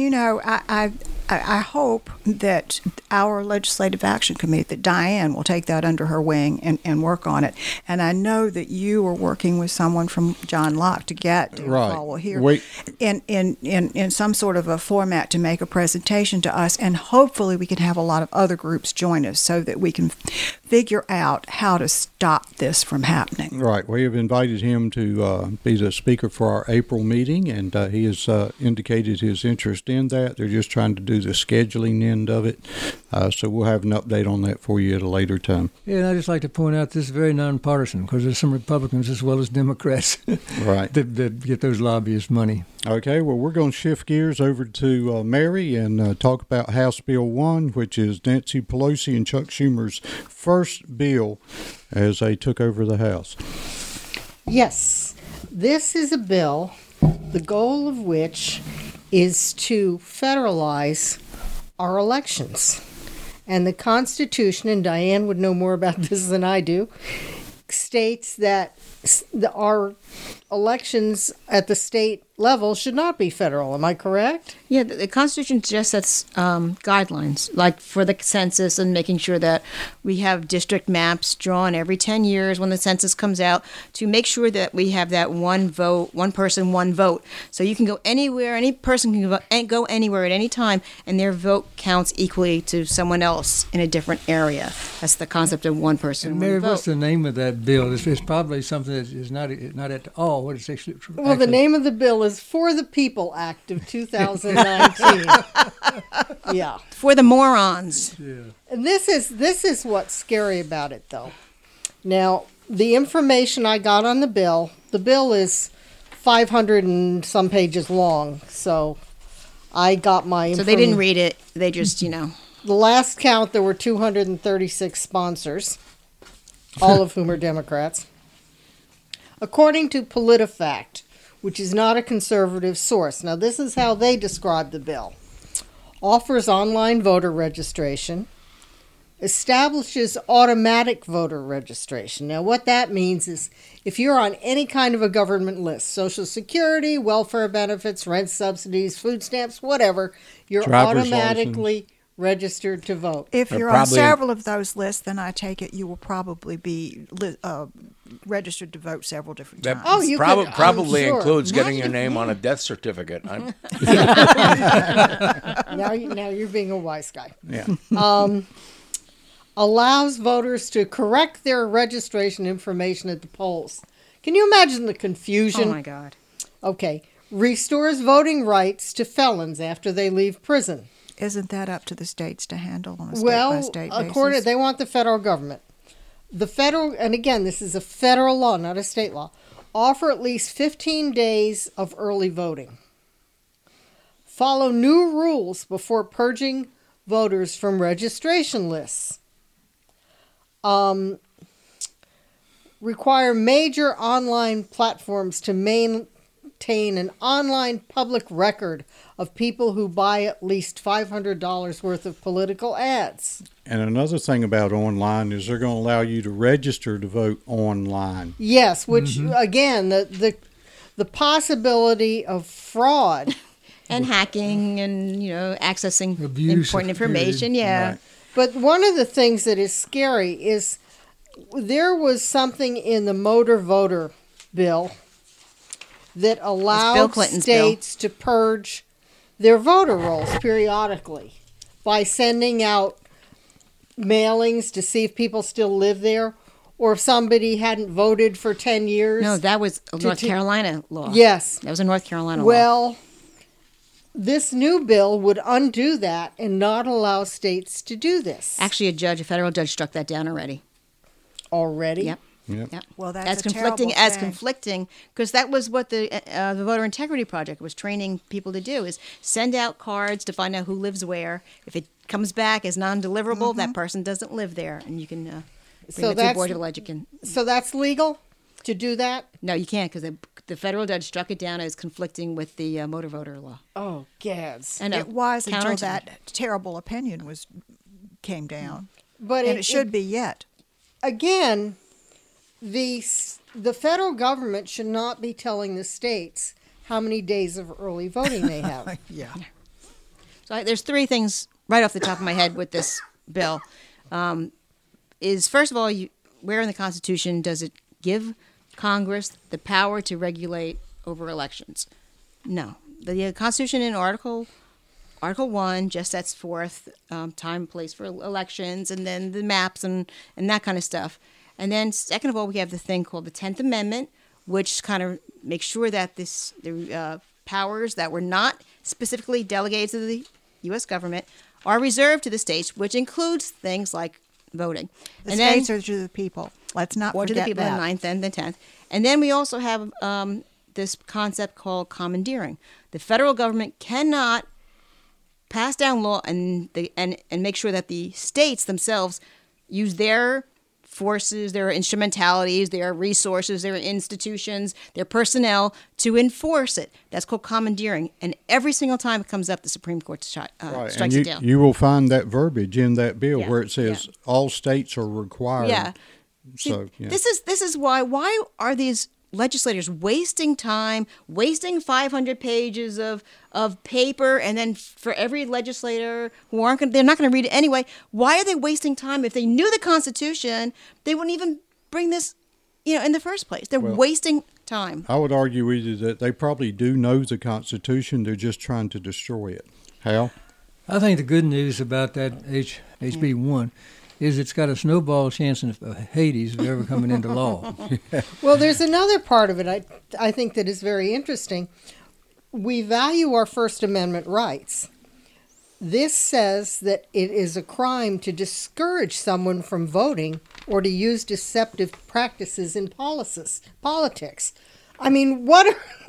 I hope that our Legislative Action Committee, that Diane will take that under her wing and work on it. And I know that you are working with someone from John Locke to get Folwell here in some sort of a format to make a presentation to us. And hopefully we can have a lot of other groups join us so that we can figure out how to stop this from happening. Right. We have invited him to be the speaker for our April meeting, and he has indicated his interest in that. They're just trying to do the scheduling end of it. So we'll have an update on that for you at a later time. Yeah, and I'd just like to point out this is very nonpartisan, because there's some Republicans as well as Democrats right. that get those lobbyist money. Okay, well, we're going to shift gears over to Mary and talk about House Bill 1, which is Nancy Pelosi and Chuck Schumer's first bill as they took over the House. Yes, this is a bill, the goal of which is to federalize our elections. And the Constitution, and Diane would know more about this than I do, states that our elections at the state level should not be federal. Am I correct? Yeah, the Constitution just sets guidelines, like for the census and making sure that we have district maps drawn every 10 years when the census comes out to make sure that we have that one vote, one person, one vote. So you can go anywhere, any person can go anywhere at any time, and their vote counts equally to someone else in a different area. That's the concept of one person, and one Mary, vote. what's the name of that bill? It's probably something that is not at all what it's actually. Well, the name of the bill is For the People Act of 2019. Yeah. For the morons. Yeah. And this is what's scary about it, though. Now, the information I got on the bill is 500 and some pages long, so I got my So they didn't read it. They just, The last count, there were 236 sponsors, all of whom are Democrats. According to PolitiFact, which is not a conservative source. Now, this is how they describe the bill. Offers online voter registration. Establishes automatic voter registration. Now, what that means is if you're on any kind of a government list, Social Security, welfare benefits, rent subsidies, food stamps, whatever, you're Driver's automatically license. Registered to vote. If you're on several of those lists, then I take it you will probably be registered to vote several different times. Oh, you probably sure. includes getting your name on a death certificate. Now you're being a wise guy. Yeah. Allows voters to correct their registration information at the polls. Can you imagine the confusion? Oh, my God. Okay. Restores voting rights to felons after they leave prison. Isn't that up to the states to handle on a state-by-state basis? They want the federal government. The federal, and again, this is a federal law, not a state law, offer at least 15 days of early voting. Follow new rules before purging voters from registration lists. Require major online platforms to maintain an online public record of people who buy at least $500 worth of political ads. And another thing about online is they're going to allow you to register to vote online. Yes, which again, the possibility of fraud and hacking and accessing abuse important information. Yeah. Right. But one of the things that is scary is there was something in the motor voter bill that allowed states to purge their voter rolls periodically by sending out mailings to see if people still live there or if somebody hadn't voted for 10 years. No, that was a North Carolina law. Yes. That was a North Carolina law. Well, this new bill would undo that and not allow states to do this. Actually, a federal judge struck that down already. Already? Yep. Yep. Well, that's as conflicting, because that was what the Voter Integrity Project was training people to do: is send out cards to find out who lives where. If it comes back as non-deliverable, that person doesn't live there, and you can bring it to the Board of Election. So that's legal to do that? No, you can't, because the federal judge struck it down as conflicting with the motor voter law. Oh, gads! And it was until that terrible opinion came down, but it should be yet. Again, the federal government should not be telling the states how many days of early voting they have. Yeah. So there's three things right off the top of my head with this bill. Is first of all, where in the Constitution does it give Congress the power to regulate over elections? No. The Constitution in Article 1 just sets forth time and place for elections, and then the maps and that kind of stuff. And then second of all, we have the thing called the 10th Amendment, which kind of makes sure that the powers that were not specifically delegated to the U.S. government are reserved to the states, which includes things like voting. The states are to the people. Let's not forget that. Or to the people, the 9th and the 10th. And then we also have this concept called commandeering. The federal government cannot pass down law and make sure that the states themselves use their forces, their instrumentalities, their resources, their institutions, their personnel to enforce it. That's called commandeering. And every single time it comes up, the Supreme Court strikes it down. You will find that verbiage in that bill where it says all states are required. Yeah. So, This is why are these legislators wasting time, wasting 500 pages of paper, and then for every legislator who they're not going to read it anyway. Why are they wasting time? If they knew the Constitution, they wouldn't even bring this, in the first place. They're wasting time. I would argue with you that they probably do know the Constitution. They're just trying to destroy it. Hal? I think the good news about that HB 1 is it's got a snowball chance of Hades of ever coming into law. Well, there's another part of it I think that is very interesting. We value our First Amendment rights. This says that it is a crime to discourage someone from voting or to use deceptive practices in politics. I mean, what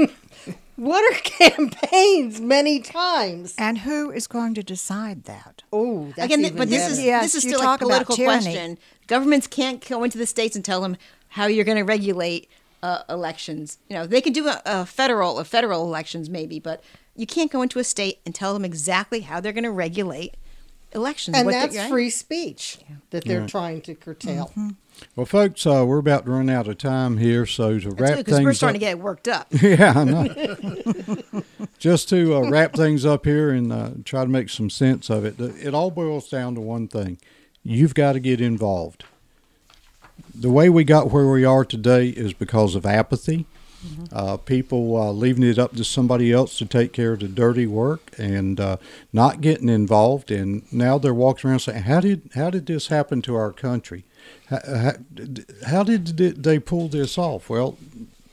are campaigns many times? And who is going to decide that? Oh, that's again, but this is still a political question. Governments can't go into the states and tell them how you're going to regulate elections. They can do a federal elections maybe, but you can't go into a state and tell them exactly how they're going to regulate elections. And that's free speech that they're trying to curtail. Mm-hmm. Well, folks, we're about to run out of time here, so to wrap things up. Because we're starting to get worked up. Yeah, I know. Just to wrap things up here and try to make some sense of it, it all boils down to one thing. You've got to get involved. The way we got where we are today is because of apathy. People leaving it up to somebody else to take care of the dirty work and not getting involved. And now they're walking around saying, how did this happen to our country? How did they pull this off? Well,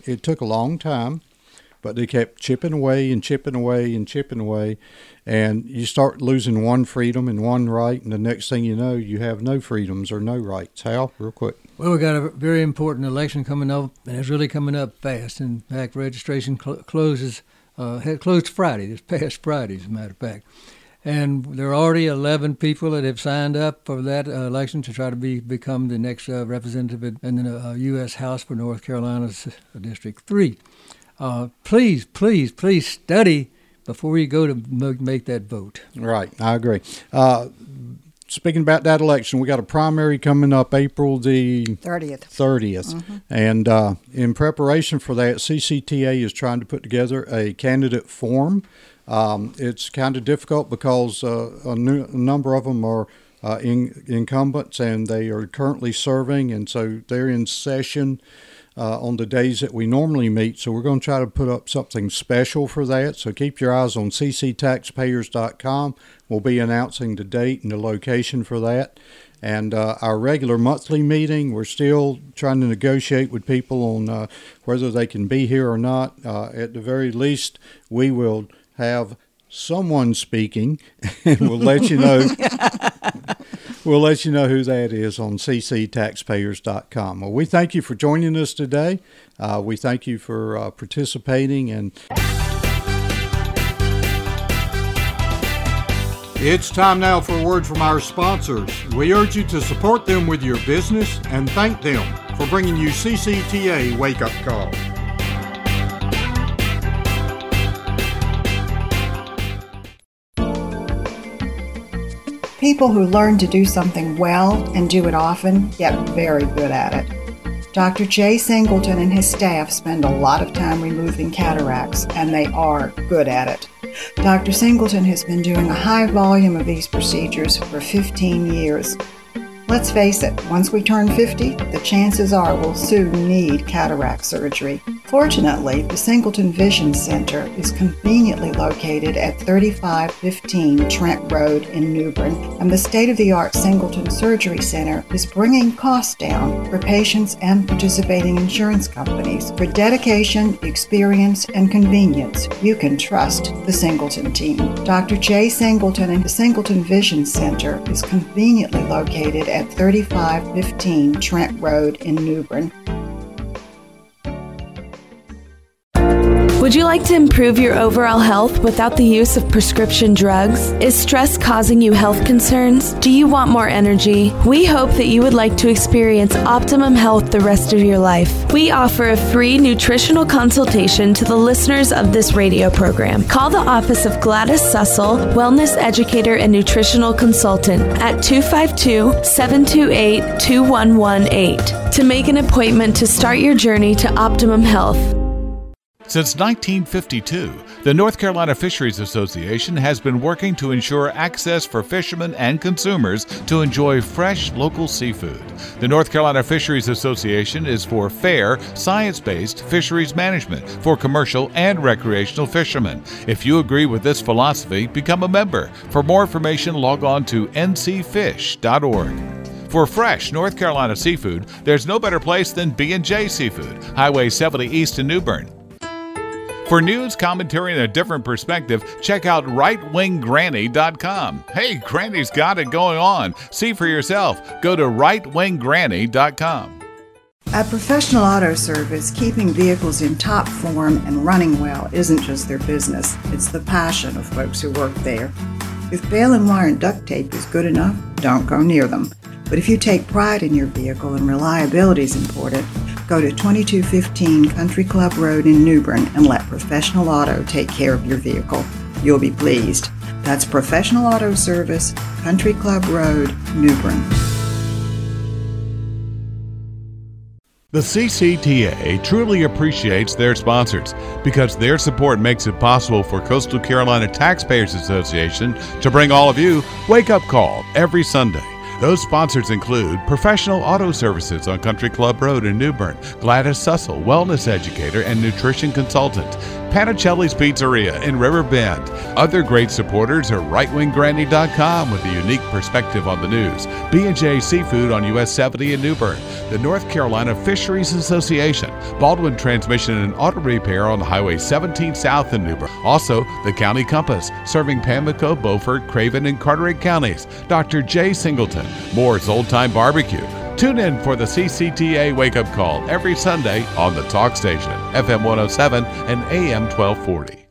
It took a long time, but they kept chipping away and chipping away and chipping away. And you start losing one freedom and one right, and the next thing you know, you have no freedoms or no rights. Hal, real quick. Well, we got a very important election coming up, and it's really coming up fast. In fact, registration closed Friday, this past Friday, as a matter of fact. And there are already 11 people that have signed up for that election to try to become the next representative in the U.S. House for North Carolina's District 3. Please study before you go to make that vote. Right, I agree. Speaking about that election, we got a primary coming up April the 30th. Mm-hmm. And in preparation for that, CCTA is trying to put together a candidate form. It's kind of difficult because a number of them are incumbents, and they are currently serving, and so they're in session on the days that we normally meet. So we're going to try to put up something special for that. So keep your eyes on cctaxpayers.com. We'll be announcing the date and the location for that. And our regular monthly meeting, we're still trying to negotiate with people on whether they can be here or not. At the very least, we will have someone speaking, and we'll let you know. We'll let you know who that is on cctaxpayers.com. Well, we thank you for joining us today. We thank you for participating. And it's time now for a word from our sponsors. We urge you to support them with your business and thank them for bringing you CCTA Wake Up Call. People who learn to do something well and do it often get very good at it. Dr. Jay Singleton and his staff spend a lot of time removing cataracts, and they are good at it. Dr. Singleton has been doing a high volume of these procedures for 15 years. Let's face it, once we turn 50, the chances are we'll soon need cataract surgery. Fortunately, the Singleton Vision Center is conveniently located at 3515 Trent Road in New Bern, and the state-of-the-art Singleton Surgery Center is bringing costs down for patients and participating insurance companies. For dedication, experience, and convenience, you can trust the Singleton team. Dr. Jay Singleton and the Singleton Vision Center is conveniently located at 3515 Trent Road in New Bern. Would you like to improve your overall health without the use of prescription drugs? Is stress causing you health concerns? Do you want more energy? We hope that you would like to experience optimum health the rest of your life. We offer a free nutritional consultation to the listeners of this radio program. Call the office of Gladys Sussel, Wellness Educator and Nutritional Consultant at 252-728-2118 to make an appointment to start your journey to optimum health. Since 1952, the North Carolina Fisheries Association has been working to ensure access for fishermen and consumers to enjoy fresh local seafood. The North Carolina Fisheries Association is for fair, science-based fisheries management for commercial and recreational fishermen. If you agree with this philosophy, become a member. For more information, log on to ncfish.org. For fresh North Carolina seafood, there's no better place than B&J Seafood, Highway 70 East in New Bern. For news, commentary, and a different perspective, check out rightwinggranny.com. Hey, Granny's got it going on. See for yourself. Go to rightwinggranny.com. At Professional Auto Service, keeping vehicles in top form and running well isn't just their business. It's the passion of folks who work there. If baling wire and duct tape is good enough, don't go near them. But if you take pride in your vehicle and reliability is important, go to 2215 Country Club Road in New Bern and let Professional Auto take care of your vehicle. You'll be pleased. That's Professional Auto Service, Country Club Road, New Bern. The CCTA truly appreciates their sponsors because their support makes it possible for Coastal Carolina Taxpayers Association to bring all of you Wake Up Call every Sunday. Those sponsors include Professional Auto Services on Country Club Road in New Bern, Gladys Sussel, Wellness Educator and Nutrition Consultant, Panicelli's Pizzeria in River Bend. Other great supporters are RightWingGrandy.com with a unique perspective on the news, B&J Seafood on US 70 in New Bern, the North Carolina Fisheries Association, Baldwin Transmission and Auto Repair on Highway 17 South in New Bern. Also, the County Compass, serving Pamlico, Beaufort, Craven, and Carteret counties. Dr. J. Singleton, Moore's Old Time Barbecue. Tune in for the CCTA Wake Up Call every Sunday on the Talk Station, FM 107 and AM 1240.